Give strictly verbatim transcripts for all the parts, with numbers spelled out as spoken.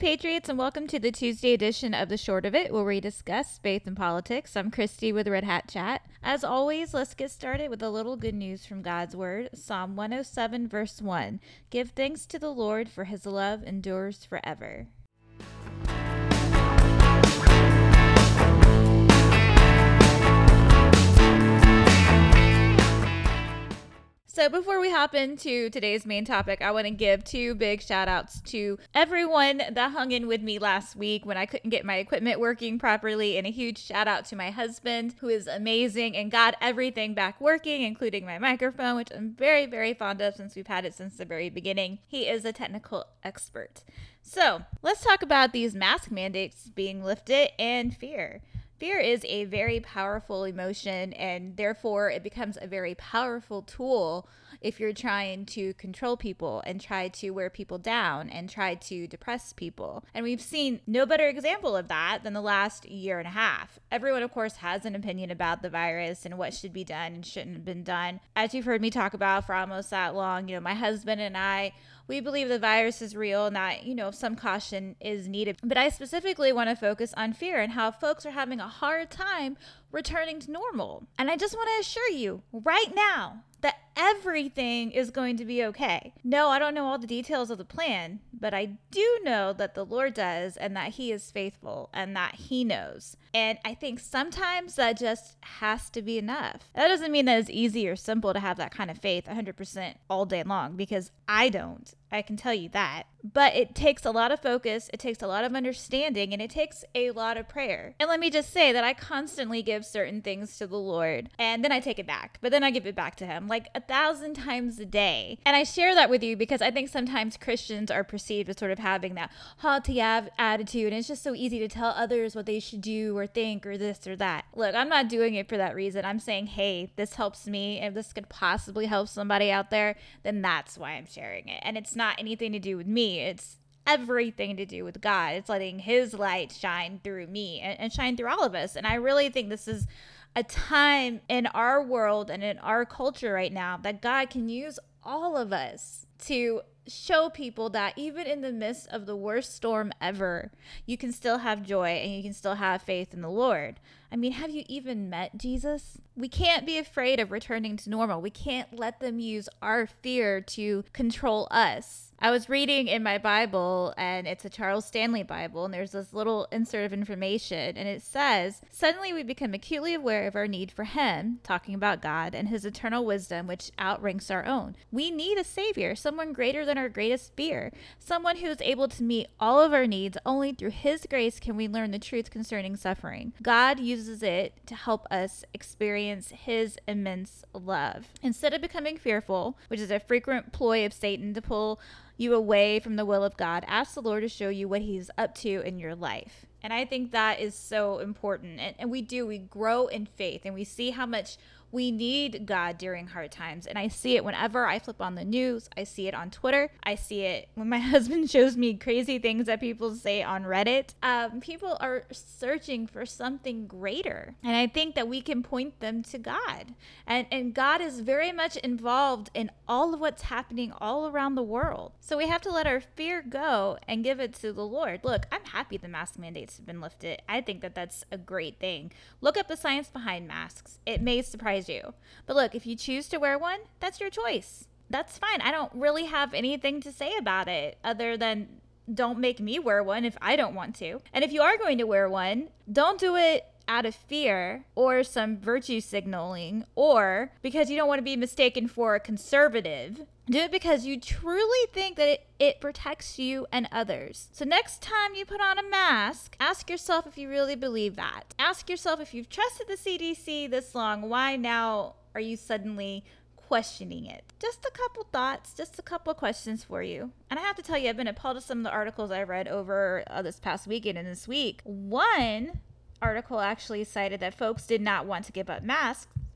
Patriots, and welcome to the Tuesday edition of The Short of It, where we discuss faith and politics. I'm Christy with Red Hat Chat. As always, let's get started with a little good news from God's Word. Psalm one oh seven, verse one. Give thanks to the Lord, for his love endures forever. So before we hop into today's main topic, I want to give two big shout outs to everyone that hung in with me last week when I couldn't get my equipment working properly, and a huge shout out to my husband, who is amazing and got everything back working, including my microphone, which I'm very, very fond of since we've had it since the very beginning. He is a technical expert. So let's talk about these mask mandates being lifted and fear. Fear is a very powerful emotion, and therefore it becomes a very powerful tool if you're trying to control people and try to wear people down and try to depress people. And we've seen no better example of that than the last year and a half. Everyone, of course, has an opinion about the virus and what should be done and shouldn't have been done. As you've heard me talk about for almost that long, you know, my husband and I, we believe the virus is real and that, you know, some caution is needed. But I specifically want to focus on fear and how folks are having a hard time returning to normal. And I just want to assure you right now that everything is going to be okay. No, I don't know all the details of the plan, but I do know that the Lord does, and that he is faithful, and that he knows. And I think sometimes that just has to be enough. That doesn't mean that it's easy or simple to have that kind of faith one hundred percent all day long, because I don't. I can tell you that. But it takes a lot of focus, it takes a lot of understanding, and it takes a lot of prayer. And let me just say that I constantly give certain things to the Lord, and then I take it back, but then I give it back to him like a thousand times a day. And I share that with you because I think sometimes Christians are perceived as sort of having that haughty av- attitude, and it's just so easy to tell others what they should do or think or this or that. Look, I'm not doing it for that reason. I'm saying, hey, this helps me. If this could possibly help somebody out there, then that's why I'm sharing it. And it's not anything to do with me. It's everything to do with God. It's letting his light shine through me and, and shine through all of us. And I really think this is a time in our world and in our culture right now that God can use all of us to show people that even in the midst of the worst storm ever, you can still have joy and you can still have faith in the Lord. I mean, have you even met Jesus? We can't be afraid of returning to normal. We can't let them use our fear to control us. I was reading in my Bible, and it's a Charles Stanley Bible, and there's this little insert of information, and it says, suddenly we become acutely aware of our need for him, talking about God, and his eternal wisdom, which outranks our own. We need a savior, someone greater than our greatest fear, someone who is able to meet all of our needs. Only through his grace can we learn the truth concerning suffering. God uses it to help us experience his immense love. Instead of becoming fearful, which is a frequent ploy of Satan to pull you away from the will of God, ask the Lord to show you what he's up to in your life. And I think that is so important. And, and we do, we grow in faith, and we see how much we need God during hard times. And I see it whenever I flip on the news. I see it on Twitter. I see it when my husband shows me crazy things that people say on Reddit. Um, people are searching for something greater. And I think that we can point them to God. And, and God is very much involved in all of what's happening all around the world. So we have to let our fear go and give it to the Lord. Look, I'm happy the mask mandates have been lifted. I think that that's a great thing. Look up the science behind masks. It may surprise you. But look, if you choose to wear one, that's your choice. That's fine. I don't really have anything to say about it other than don't make me wear one if I don't want to. And if you are going to wear one, don't do it out of fear or some virtue signaling or because you don't want to be mistaken for a conservative. Do it because you truly think that it, it protects you and others. So next time you put on a mask, ask yourself if you really believe that. Ask yourself, if you've trusted the C D C this long, why now are you suddenly questioning it? Just a couple thoughts, just a couple questions for you. And I have to tell you, I've been appalled to some of the articles I read over uh, this past weekend and this week. One article actually cited that folks did not want to give up masks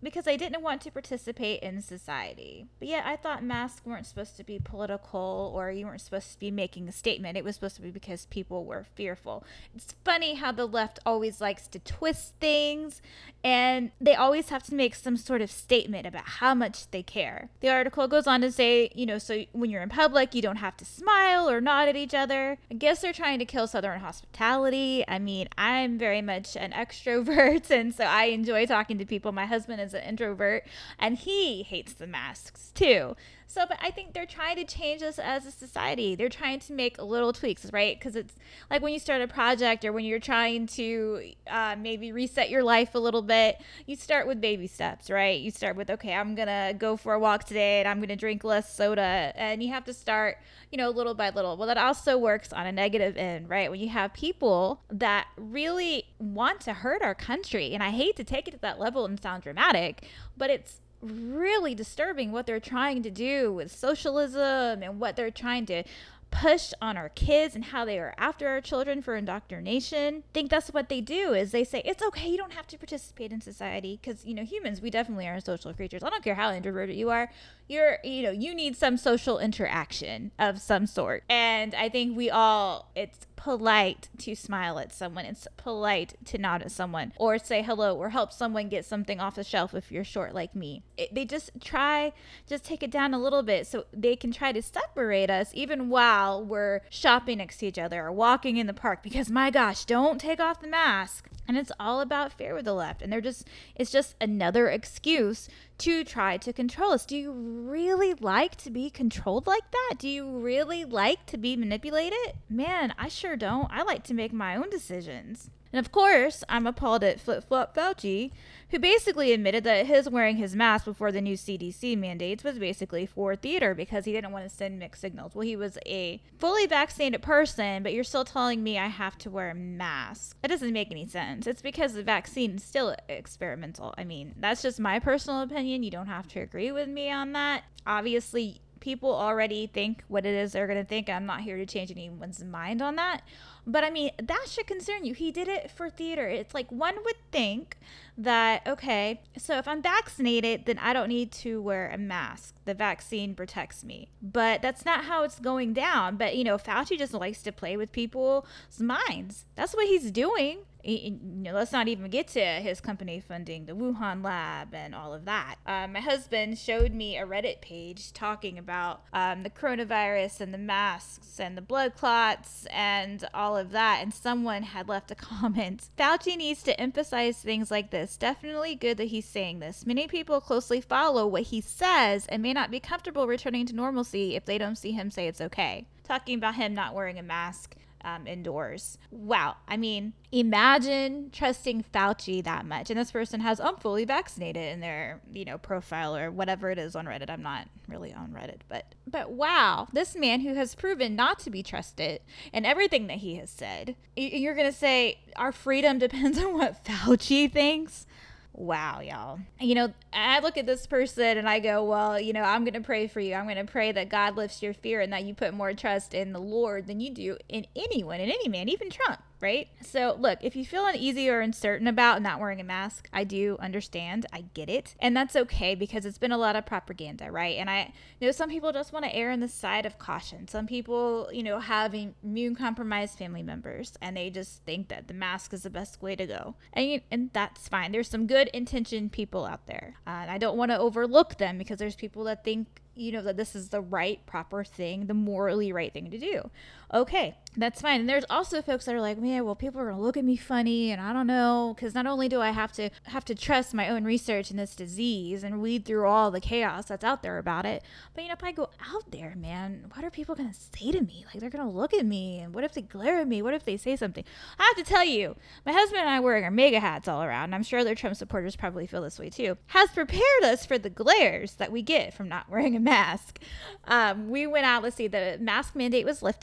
because I didn't want to participate in society. But yet I thought masks weren't supposed to be political, or you weren't supposed to be making a statement. It was supposed to be because people were fearful. It's funny how the left always likes to twist things, and they always have to make some sort of statement about how much they care. The article goes on to say, you know, so when you're in public, you don't have to smile or nod at each other. I guess they're trying to kill Southern hospitality. I mean, I'm very much an extrovert, and so I enjoy talking to people. My husband is an introvert, and he hates the masks too. So, but I think they're trying to change us as a society. They're trying to make little tweaks, right? Because it's like when you start a project, or when you're trying to uh, maybe reset your life a little bit, you start with baby steps, right? You start with, okay, I'm going to go for a walk today, and I'm going to drink less soda. And you have to start, you know, little by little. Well, that also works on a negative end, right? When you have people that really want to hurt our country, and I hate to take it to that level and sound dramatic, but it's really disturbing what they're trying to do with socialism and what they're trying to push on our kids and how they are after our children for indoctrination. I think that's what they do, is they say, it's okay, you don't have to participate in society, because, you know, humans, we definitely are social creatures. I don't care how introverted you are. You're, you know, you need some social interaction of some sort. And I think we all, it's polite to smile at someone. It's polite to nod at someone, or say hello, or help someone get something off the shelf if you're short like me. It, they just try, just take it down a little bit so they can try to separate us even while we're shopping next to each other or walking in the park, because my gosh, don't take off the mask. And it's all about fear with the left. And they're just, it's just another excuse to try to control us. Do you really like to be controlled like that? Do you really like to be manipulated? Man, I sure don't. I like to make my own decisions. And of course, I'm appalled at Flip Flop Fauci, who basically admitted that his wearing his mask before the new C D C mandates was basically for theater, because he didn't want to send mixed signals. Well, he was a fully vaccinated person, but you're still telling me I have to wear a mask. That doesn't make any sense. It's because the vaccine is still experimental. I mean, that's just my personal opinion. You don't have to agree with me on that. Obviously, people already think what it is they're going to think. I'm not here to change anyone's mind on that. But I mean, that should concern you. He did it for theater. It's like, one would think that, okay, so if I'm vaccinated, then I don't need to wear a mask. The vaccine protects me. But that's not how it's going down. But, you know, Fauci just likes to play with people's minds. That's what he's doing. You know, let's not even get to his company funding the Wuhan lab and all of that. Um, my husband showed me a Reddit page talking about um, the coronavirus and the masks and the blood clots and all of that. And someone had left a comment. Fauci needs to emphasize things like this. Definitely good that he's saying this. Many people closely follow what he says and may not be comfortable returning to normalcy if they don't see him say it's okay. Talking about him not wearing a mask Um, indoors. Wow. I mean, imagine trusting Fauci that much. And this person has, I'm fully vaccinated in their, you know, profile or whatever it is on Reddit. I'm not really on Reddit, but, but wow, this man who has proven not to be trusted in everything that he has said, you're going to say our freedom depends on what Fauci thinks? Wow, y'all. You know, I look at this person and I go, well, you know, I'm going to pray for you. I'm going to pray that God lifts your fear and that you put more trust in the Lord than you do in anyone, in any man, even Trump, right? So look, if you feel uneasy or uncertain about not wearing a mask, I do understand. I get it. And that's okay, because it's been a lot of propaganda, right? And I know some people just want to err on the side of caution. Some people, you know, have immune compromised family members and they just think that the mask is the best way to go. And, and that's fine. There's some good intentioned people out there. Uh, and I don't want to overlook them, because there's people that think, you know, that this is the right, proper thing, the morally right thing to do. Okay, that's fine. And there's also folks that are like, man, well, people are going to look at me funny, and I don't know, because not only do I have to have to trust my own research in this disease and weed through all the chaos that's out there about it, but, you know, if I go out there, man, what are people going to say to me? Like, they're going to look at me, and what if they glare at me? What if they say something? I have to tell you, my husband and I wearing our MAGA hats all around, and I'm sure other Trump supporters probably feel this way too, has prepared us for the glares that we get from not wearing a mask. Um, we went out, let's see, the mask mandate was lifted.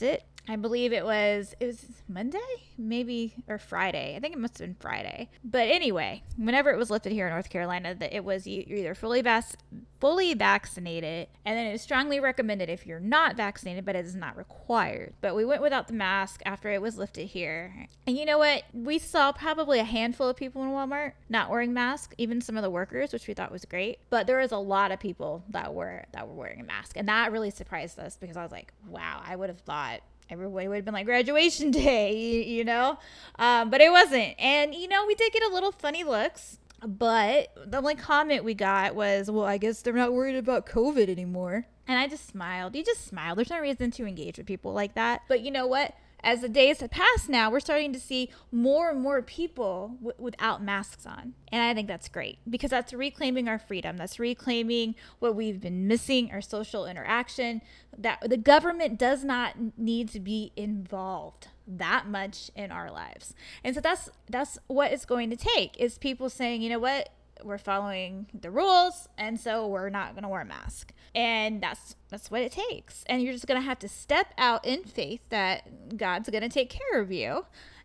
I believe it was it was Monday, maybe, or Friday. I think it must have been Friday. But anyway, whenever it was lifted here in North Carolina, that it was you- you're either fully vac- fully vaccinated, and then it is strongly recommended if you're not vaccinated, but it is not required. But we went without the mask after it was lifted here. And you know what? We saw probably a handful of people in Walmart not wearing masks, even some of the workers, which we thought was great. But there was a lot of people that were that were wearing a mask, and that really surprised us because I was like, wow, I would have thought everybody would have been like graduation day, you, you know, um, but it wasn't. And, you know, we did get a little funny looks, but the only comment we got was, well, I guess they're not worried about COVID anymore. And I just smiled. You just smile. There's no reason to engage with people like that. But you know what? As the days have passed now, we're starting to see more and more people w- without masks on. And I think that's great because that's reclaiming our freedom. That's reclaiming what we've been missing, our social interaction. That the government does not need to be involved that much in our lives. And so that's that's what it's going to take is people saying, you know what? We're following the rules, and so we're not going to wear a mask. And that's that's what it takes. And you're just going to have to step out in faith that God's going to take care of you.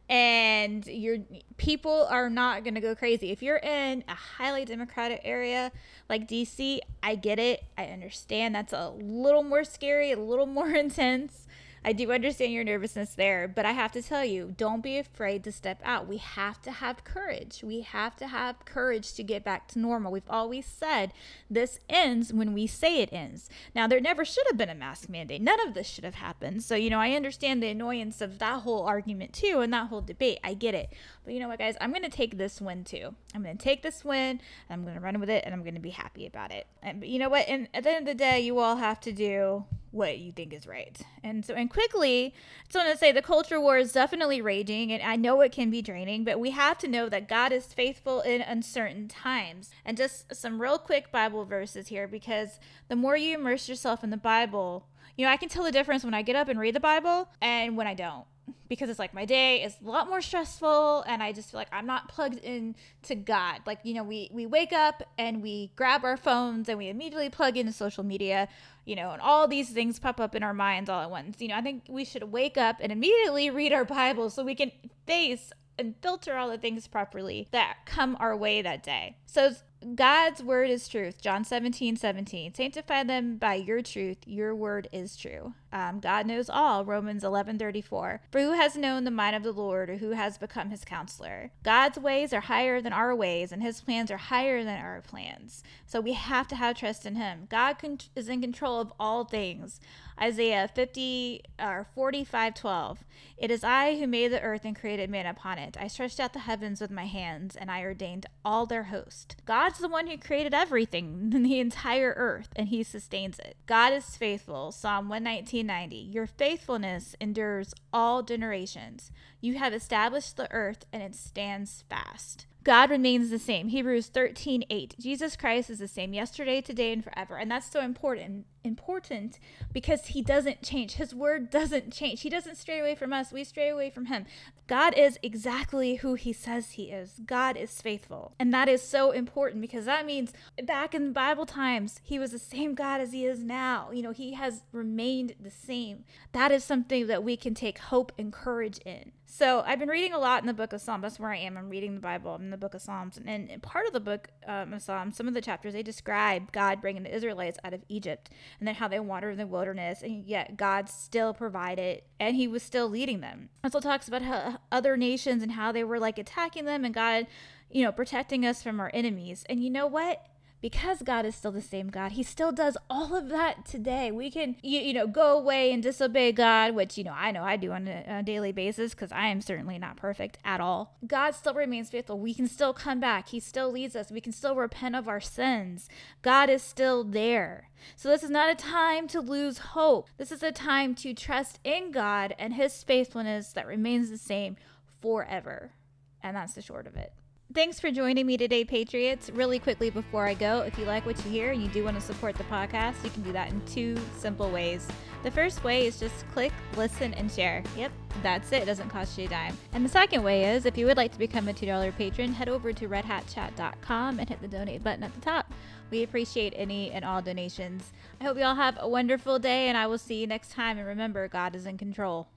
And your people are not going to go crazy. If you're in a highly democratic area like D C, I get it. I understand that's a little more scary, a little more intense. I do understand your nervousness there, but I have to tell you, don't be afraid to step out. We have to have courage. We have to have courage to get back to normal. We've always said this ends when we say it ends. Now, there never should have been a mask mandate. None of this should have happened. So, you know, I understand the annoyance of that whole argument too and that whole debate. I get it. But you know what, guys? I'm going to take this win too. I'm going to take this win, and I'm going to run with it, and I'm going to be happy about it. And you know what? And at the end of the day, you all have to do what you think is right. And so, and quickly, I just want to say the culture war is definitely raging, and I know it can be draining, but we have to know that God is faithful in uncertain times. And just some real quick Bible verses here, because the more you immerse yourself in the Bible, you know, I can tell the difference when I get up and read the Bible and when I don't. Because it's like my day is a lot more stressful and I just feel like I'm not plugged in to God. Like, you know, we, we wake up and we grab our phones and we immediately plug into social media, you know, and all these things pop up in our minds all at once. You know, I think we should wake up and immediately read our Bible so we can face and filter all the things properly that come our way that day. So God's word is truth. John seventeen seventeen. Sanctify them by your truth. Your word is true. Um, God knows all. Romans eleven thirty-four. For who has known the mind of the Lord, or who has become his counselor? God's ways are higher than our ways, and his plans are higher than our plans. So we have to have trust in him. God con- is in control of all things. Isaiah fifty or forty-five twelve. It is I who made the earth and created man upon it. I stretched out the heavens with my hands, and I ordained all their host. God's the one who created everything, the entire earth, and he sustains it. God is faithful. Psalm one nineteen ninety. Your faithfulness endures all generations. You have established the earth, and it stands fast. God remains the same. Hebrews thirteen eight. Jesus Christ is the same yesterday, today, and forever. And that's so important. Important because he doesn't change. His word doesn't change. He doesn't stray away from us. We stray away from him. God is exactly who he says he is. God is faithful. And that is so important because that means back in Bible times, he was the same God as he is now. You know, he has remained the same. That is something that we can take hope and courage in. So I've been reading a lot in the book of Psalms. That's where I am. I'm reading the Bible. I'm in the book of Psalms. And, and part of the book um, of Psalms, some of the chapters, they describe God bringing the Israelites out of Egypt and then how they wandered in the wilderness. And yet God still provided and he was still leading them. Also talks about how other nations and how they were like attacking them and God, you know, protecting us from our enemies. And you know what? Because God is still the same God, he still does all of that today. We can, you, you know, go away and disobey God, which, you know, I know I do on a, on a daily basis because I am certainly not perfect at all. God still remains faithful. We can still come back. He still leads us. We can still repent of our sins. God is still there. So this is not a time to lose hope. This is a time to trust in God and his faithfulness that remains the same forever. And that's the short of it. Thanks for joining me today, Patriots. Really quickly before I go, if you like what you hear and you do want to support the podcast, you can do that in two simple ways. The first way is just click, listen, and share. Yep, that's it. It doesn't cost you a dime. And the second way is, if you would like to become a two dollar patron, head over to red hat chat dot com and hit the donate button at the top. We appreciate any and all donations. I hope you all have a wonderful day, and I will see you next time. And remember, God is in control.